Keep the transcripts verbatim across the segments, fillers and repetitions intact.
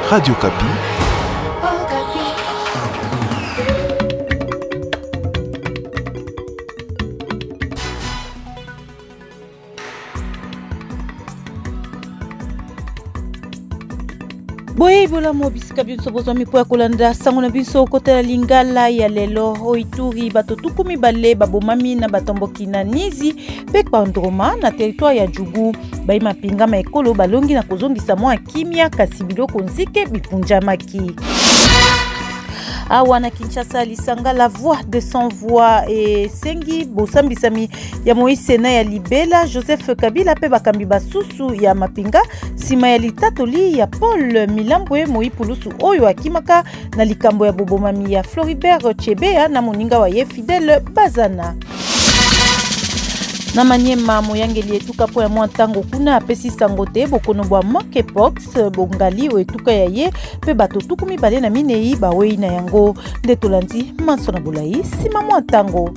Radio Kapi. Boye bola mo bisika biso bozo mipo ya kolanda sango na biso kotela lingala ya lelo Oituri bato tukumi bale babomami na batomboki na Nizi pe Pandroma na territoire ya Djougou bai mapinga ma ekolo balongi na kozongisa mwa kimia kasi biloko nzike bipunjamaki. Awa na Kinshasa lisanga la voix de sans voix et sengi bosambisami ya Moïse na ya Libela Joseph Kabila pe bakambi basusu ya mapinga sima ya litatoli ya Paul Milambwe Moipulusu oyo akimaka na likambo ya bobomami ya Floribert Chebea na moninga wa ye Fidèle Bazana. Na Maniema moyangeli etuka po ya mwantango kuna apesi sangote bokono bwa monkeypox bongali o etuka ya ye pe bato tukumi bale na minei bawei na yango nde tolandi manso na bolai sima mwantango.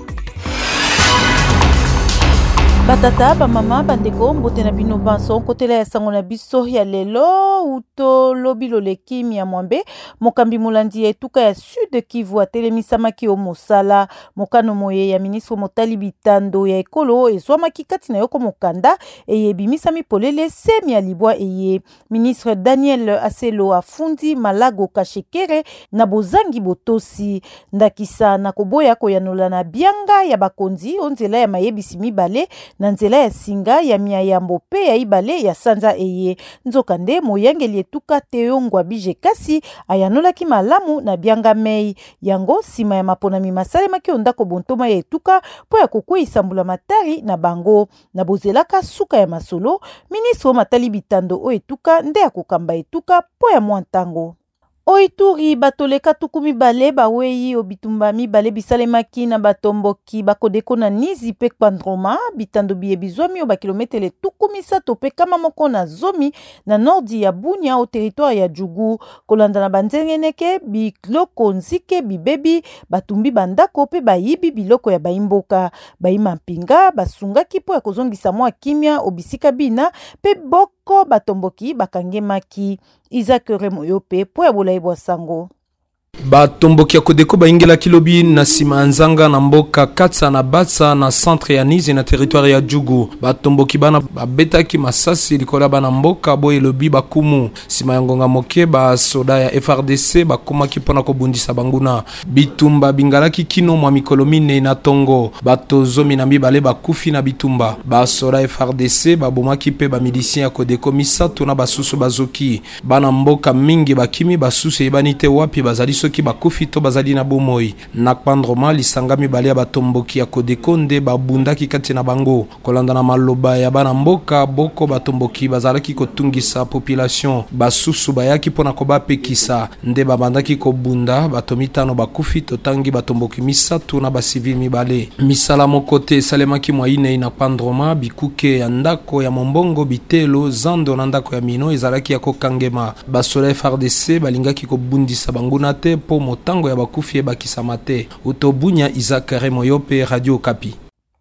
Batata ba mama bandeko mbote na bino banso kotela ya sango na biso ya lelo uto lobilo lekimi ya mwambe mokambi mulandi etuka ya Sud Kivu atelemisamaki o mosala mokano moye ya ministre Motali Bitando ya ekolo ezwamaki kati na yoko mokanda eyebimisami polele semi ya libwa eye ministre Daniel Aselo afundi Malago Kashekere na bozangi botosi ndakisa na koboya koyanola na bianga ya bakonzi onzela ya mayebisi mibale na nzela ya singa ya miayambo pe ya ibale ya sanza eye nzokande moyangeli etuka teongwa bije kasi ayanolaki malamu na bianga mei yango sima ya maponami masalemaki ondako bontoma ya etuka po ya kokwei mbula matari na bango na bozelaka suka ya masolo ministre Matali Bitando o etuka nde ya kokamba etuka po ya mwantango. Oituri batoleka tukumi bale bawei obitumba mibale bisalemaki na batomboki bakodeko na Nizi pe Pandroma Bitando biye bizwami o bakilometele tukumi sato pe kama moko na zomi na nordi ya Bunia o territoire ya Djougou kolanda na banzengeneke biloko nzike bibebi batumbi bandako pe bayibi biloko ya baimboka baima mpinga basungaki po ya kozongisa mwa kimia obisika bina pe boko batomboki bakangemaki. Isaac Remoyope po ya bolai bwa sango. Batomboki ya kodeko baingela kilobi na sima nzanga na mboka Katsa na Batsa na centre ya Nizi na territoire ya Djougou. Batomboki bana babetaki masasi likola bana mboka boye lobi bakumu sima ya ngonga moke ba soda ya F R D C bakomaki pona kobundisa banguna bitumba bingalaki kino mwa mikolo mine na tongo bato zomi na mibale bakufi na bitumba ba soda F R D C babomaki pe ba milicien ya kodeko misato na basusu bazoki bana mboka mingi bakimi basusu ebanite wapi bazali soki bakufi to bazali na bomoi na Pandroma lisanga mibale ya batomboki ya kodeko nde babundaki kati na bango kolanda na maloba ya bana mboka boko batomboki bazalaki kotungisa population basusu bayaki pona kobapekisa nde babandaki kobunda bato mitano bakufi totangi batomboki misato na basivili mibale misala mokote salemaki mwaine na Pandroma bikuke ya ndako ya mombongo bitelo zando na ndako ya mino ezalaki ya kokangema basola F R D C balingaki kobundisa banguna te po motango ya bakufi e bakisama te utobunya Isaac Remoyope Radio Kapi.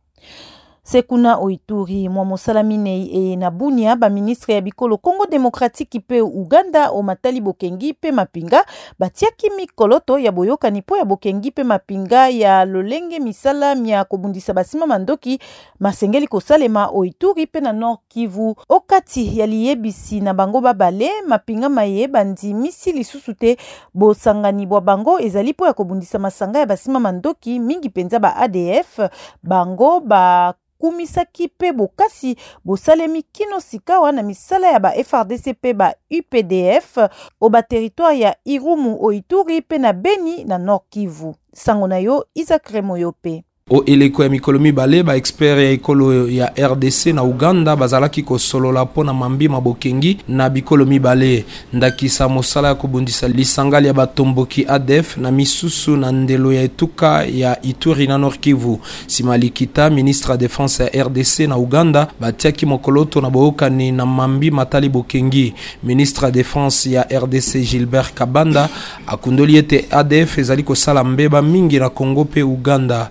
Sekuna Oituri mwa mosalamine e na Bunia ba ministre ya bikolo Congo Démocratique pe Uganda o Matali Bokengi pe mapinga batiaki mikoloto ya boyoka nipo ya Bokengi pe mapinga ya lolenge misala mia kobundisa basima mandoki masengeli kosalema Oituri pe na Nord Kivu okati ya liyebisi na bango babale mapinga maye bandi misi lisusu te bosangani bwa bango ezali po ya kobundisa masanga ya basima mandoki mingi penza ba A D F bango ba kumisaki pe bokasi bosalemi kino sikawa na misala ya ba F R D C pe ba U P D F o ba territoire ya Irumu Oituri pe na Beni na Nord Kivu. Sango na yo Isaac Remoyope. O eleko ya mikolo mibale ba expert ya ekolo ya R D C na Uganda bazalaki ko solola pona mambi mabokengi na bikolo mibale ndakisa mosala ya kobundisa lisangali ya batomboki A D F na misusu na ndelo ya etuka ya Ituri na Nord Kivu simalikita ministre de défense ya R D C na Uganda batiaki mokoloto na bookani na mambi Matali Bokengi ministre de défense ya R D C Gilbert Kabanda akundoli ete A D F ezali ko sala mbeba mingi na Kongo pe Uganda pona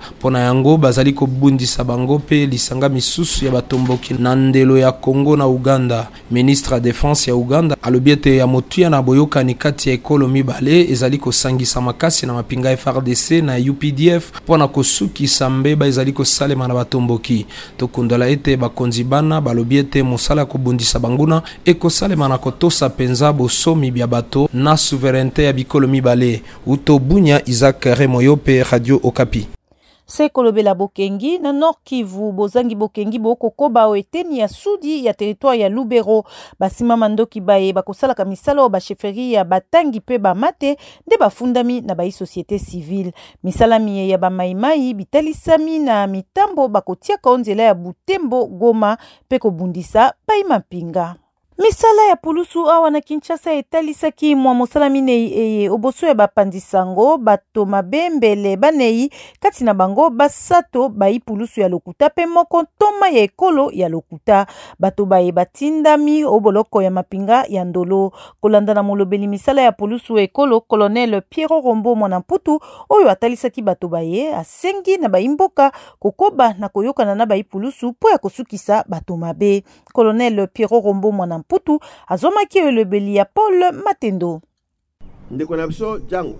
yango bazali kobundisa bango pe lisanga misusu ya batomboki na ndelo ya Congo na Uganda. Ministre ya Défense ya Uganda alobi ete ya motuya na boyokani kati ya ekolo mibale ezali kosangisa makasi na mapinga F R D C na U P D F mpona kosukisa mbeba ezali kosalema na batomboki. Tokundola ete bakonzi bana balobi ete mosala kobundisa banguna ekosalema na kotosa penza bosomi bya bato na souveraineté ya bikolo mibale. Uto Bunya Isaac Remoyope, Radio Okapi. Se kolobela bokengi na Nord Kivu bozangi bokengi boko koba o eteni ya sudi ya territoire ya Lubero basima mandoki baye bakosalaka misala ba chefferie ya batangi pe ba mate nde bafundami na ba société civile misala miye ya ba maimai bitalisami na mitambo bakotiaka onzela ya Butembo Goma pe kobundisa pai mapinga. Misala ya pulusu awa na Kinshasa etalisaki mwa mosala minei eye oboso ya bapandisango bato mabembele banei kati na bango basato bai pulusu ya lokuta pe moko toma ya ekolo ya lokuta bato baye batindami oboloko ya mapinga ya ndolo kolanda na molobeli misala ya pulusu ekolo colonel Piero Rombo mwana mputu oyo atalisaki bato baye asengi na baimboka kokoba na koyokana na bai pulusu po ya kosukisa bato mabe. Colonel Piero Rombo mwana putu azomaki elebeli ya Paul Matendo. Ndeko na biso jango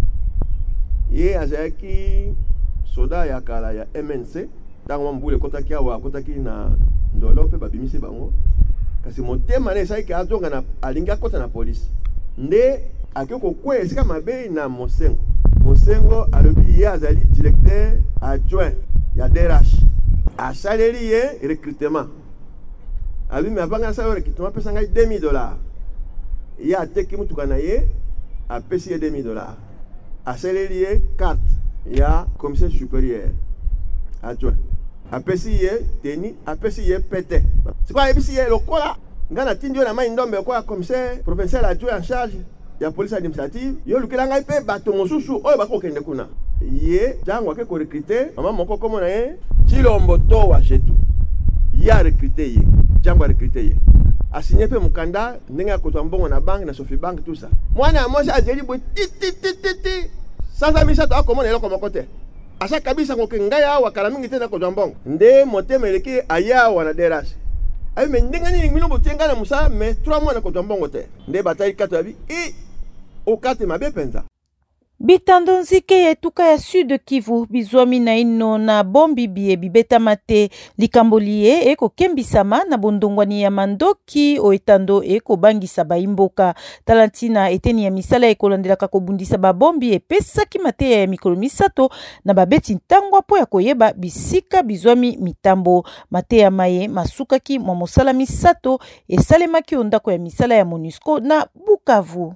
ye azaki soda ya kala ya M N C tango mbule kotaki awa kotaki na ndolo pe babimise bango kasi motema ne sai ka azonga na alinga kota na police nde akeko kwesika mabe na Mosengo Mosengo alobi ye azali directeur adjoint ya D R H a salari ye recrutement. Abi me abanga sa recrutement pesa ngai deux mille dollars. Ya teki mutuka na ye a pesi deux mille dollars. A salari ye carte ya commissaire supérieur. Adjoint. A pesi ye teni, a pesi ye pete. C'est quoi ebisi ye lokola? Ngana tindio na mai ndombe kwa commissaire provincial adjoint en charge ya police administrative. Yo lukela ngai pe bato mosusu oyo bakokende kuna. Ye jango ke ko recruter mama moko komo na ye Chilombo to wa jetu. Ya recruter ye. Jango recruter ye. A signé pe mukanda ndenge akotwa mbongo na banque na Sophie Bank tout ça. Mwana moja azeli bo ti ti ti ti ti. Sasa misa to akomona eloko mokote. Asa kabisa ko kengaya wa kala mingi tena kotwa mbongo. Nde motema eleki aya wana derasi. Ayi me ndenge ni mino botenga na musa me trois mois na kotwa mbongo te. Nde batayi kato abi e o kate mabe penza. Bitando nzike yetuka ya Sud Kivu bizwami na ino na bombi biye bibeta mate likambolie eko kembisama na bondongwani ya mandoki o etando eko bangisa baimboka talantina eteni ya misala ekolandelaka kobundisa babombi epesaki mate ya mikolo misato na babeti ntangwa po ya koyeba bisika bizwami mitambo mate ya maye masukaki mwa mosala misato esalemaki ondako ya misala ya MONUSCO na Bukavu.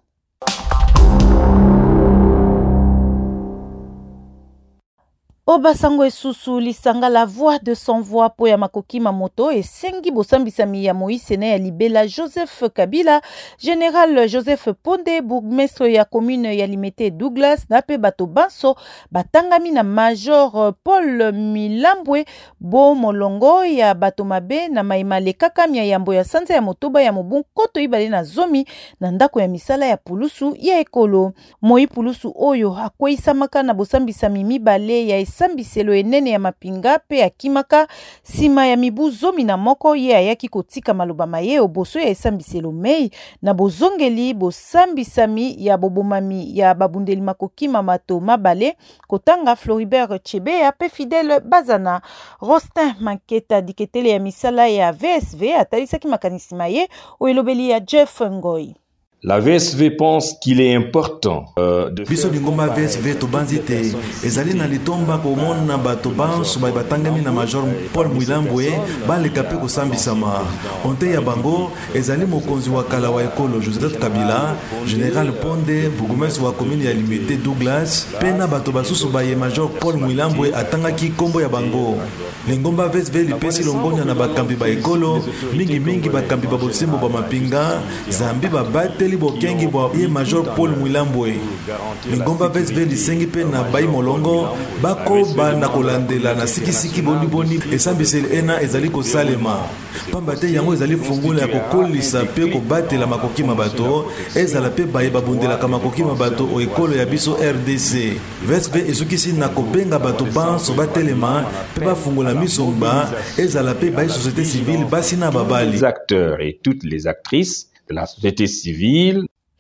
Obasango esusu lisanga la voix de son voix po ya makoki mamoto e sengi bosambisami ya Moïse na ya libela Joseph Kabila, Général Joseph Ponde, bourgmestre ya commune ya Limete Douglas na pe bato banso batangami na Major Paul Milambwe bo molongo ya bato mabe na maimale kakami ya yambo ya sanza ya motoba ya mobun koto ibale na zomi na ndako ya misala ya pulusu ya ekolo. Moi pulusu oyo akweyisamaka na bosambisami mibale ya sambiselo enene ya mapinga pe akimaka sima ya mibu zomi na moko ye ayaki kotika maloba maye oboso ya sambiselo mei na bozongeli bosambisami ya bobomami ya babundeli makoki mamato mabale kotanga Floribert Chebe pe Fidèle Bazana. Rostin Manketa diketele ya misala ya V S V atalisaki makanisi maye o elobeli ya Jeff Ngoy. La V S V pense qu'il est important euh, de biso lingomba V S V to banzite ezali na litomba komona bato banso ba batangami na Major Paul Mwilambwe baleka pe kosambisama onte ya bango ezali mokonzi wa kala wa ekolo Joseph Kabila, Général Ponde, bourgmestre wa commune ya Limete Douglas pe na bato basusu ba ye Major Paul Mwilambwe atangaki kombo ya bango. Lingomba V S V lipesi longonya na bakambi ba ekolo mingi mingi bakambi ba bosimbo ba mapinga zambi babate toteli bokengi bwa ye Major Paul Mwilambwe. Lingomba V S V lisengi pe na Bayi Molongo bako banda kolandela na sikisiki boni boni esambiseli ena ezali kosalema. Pamba te yango ezali fungula ya kokolisa pe kobatela makoki mabato ezala pe baye babundelaka makoki mabato o ekolo ya biso R D C. V S V ezukisi na kobenga bato banso batelema pe bafungula misomba ezala pe baye société civile basi na babali. Les acteurs et toutes les actrices de la société civile.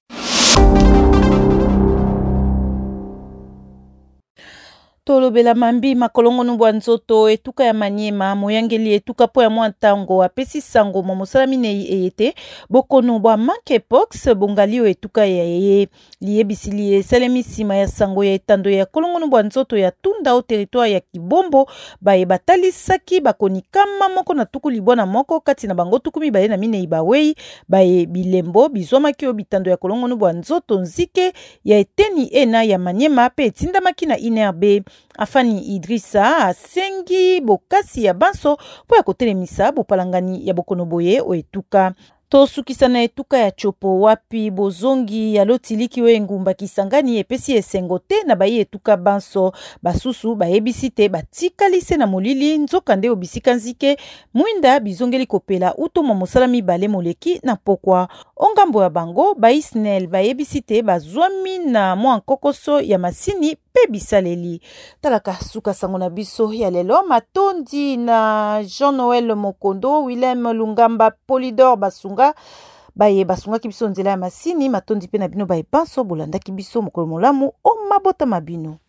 Tolobela mambi makolongo nubwa nzoto etuka ya Maniema moyangeli etuka po ya mwantango apesi sango mo mosalami nei eyete bokono bwa monkeypox bongalio etuka ya yeye liyebisili esalemi sima ya sango ya etando ya kolongo nubwa nzoto ya tunda au territoire ya Kibombo baye batalisaki bakoni kama moko na tuku libona moko kati na bango tukumi baye na minei bawei baye bilembo bizwamaki bitando ya kolongo nubwa nzoto nzike ya eteni ena ya Maniema pe etindamaki na Inerbe. Afani Idrissa asengi bokasi ya banso po ya kotelemisa bopalangani ya bokonoboye o etuka. Tosukisa na etuka ya chopo wapi bozongi ya lotiliki we ngumba kisangani epesi esengo te na bayi etuka banso basusu bayebisite batikalise na molili nzoka nde obisika nzike mwinda bizongeli kopela uto mo mosalami bale moleki na pokwa ongambo ya bango baisnel bayebisite bazwami na mwa nkokoso ya masini pe bisaleli talaka suka sango na biso ya lelo matondi na Jean-Noël Mokondo Willem Lungamba Polydor Basunga baye basunga kibiso nzela ya masini matondi pe na bino baye panso bolanda kibiso mokolo molamu o mabota mabino.